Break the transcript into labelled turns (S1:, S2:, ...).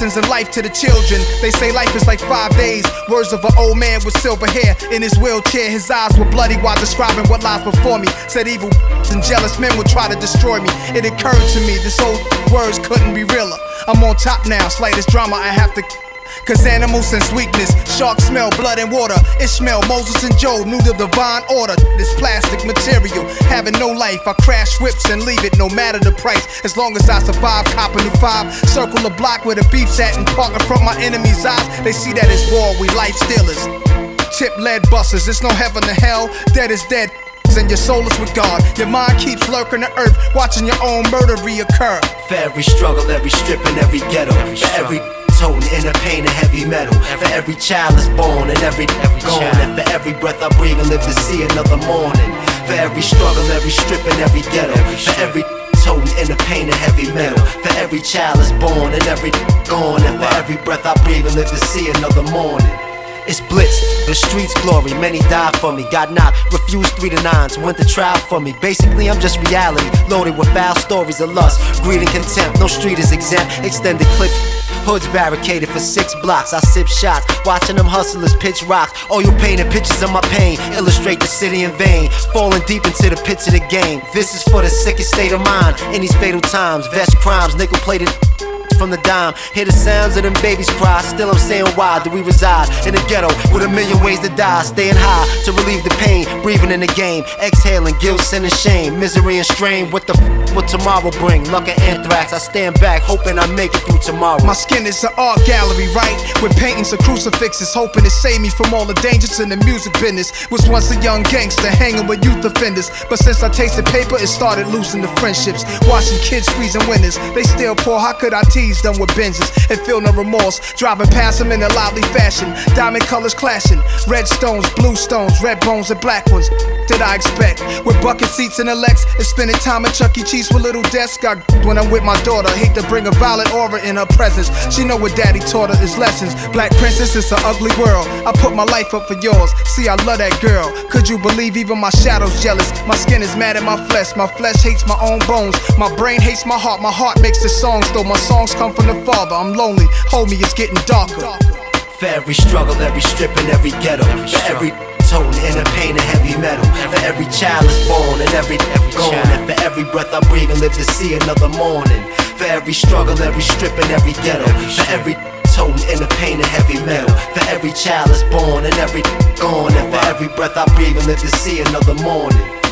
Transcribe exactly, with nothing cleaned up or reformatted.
S1: lessons in life to the children. They say life is like five days. Words of an old man with silver hair in his wheelchair. His eyes were bloody while describing what lies before me. Said evil and jealous men would try to destroy me. It occurred to me this old words couldn't be realer. I'm on top now, slightest drama I have to. Cause animals sense weakness, sharks smell blood and water. Ishmael, Moses and Job knew the divine order. This plastic material, having no life. I crash whips and leave it, no matter the price. As long as I survive, cop a new five. Circle the block where the beef's at and park in front my enemy's eyes. They see that it's war, we life stealers. Tip lead busters, there's no heaven or hell. Dead is dead, and your soul is with God. Your mind keeps lurking the earth, watching your own murder reoccur.
S2: For every struggle, every strip and every ghetto. For every toting in a pain of heavy metal. For every child is born and every every gone. And for every breath I breathe and live to see another morning. For every struggle, every strip and every ghetto. For every toting in a pain of heavy metal. For every child is born and every gone. And for every breath I breathe and live to see another morning. It's blitz, the streets glory, many died for me. Got knocked, refused three to nines, went to trial for me. Basically I'm just reality, loaded with foul stories of lust, greed and contempt, no street is exempt. Extended clip, hoods barricaded for six blocks. I sip shots, watching them hustlers pitch rocks. Oil painted pictures of my pain, illustrate the city in vain. Falling deep into the pits of the game. This is for the sickest state of mind in these fatal times. Vest crimes, nickel plated from the dime. Hear the sounds of them babies cry. Still I'm saying, why do we reside in the ghetto with a million ways to die? Staying high to relieve the pain, breathing in the game, exhaling guilt, sin and shame, misery and strain. What the f will tomorrow bring? Luck and anthrax. I stand back hoping I make it through tomorrow.
S1: My skin is an art gallery, right? With paintings of crucifixes, hoping to save me from all the dangers in the music business. Was once a young gangster hanging with youth offenders, but since I tasted paper it started losing the friendships. Watching kids squeezing winners, they still poor, how could I tease them with Benzes and feel no remorse? Driving past them in a lively fashion, diamond colors clashing, red stones, blue stones, red bones and black ones. Did I expect? With bucket seats in the Lex and spending time at Chuck E. Cheese with little desks. Got when I'm with my daughter, hate to bring a violent aura in her presence. She know what daddy taught her is lessons. Black princess, it's an ugly world. I put my life up for yours. See, I love that girl. Could you believe even my shadow's jealous? My skin is mad at my flesh. My flesh hates my own bones. My brain hates my heart. My heart makes the songs, though my songs come from the Father. I'm lonely, hold me, it's getting darker.
S2: For every struggle, every strip and every ghetto. For every toting in a pain of heavy metal. For every child is born and every gone. And for every breath I breathe and live to see another morning. For every struggle, every strip and every ghetto. For every toting in a pain of heavy metal. For every child is born and every gone. And for every breath I breathe and live to see another morning.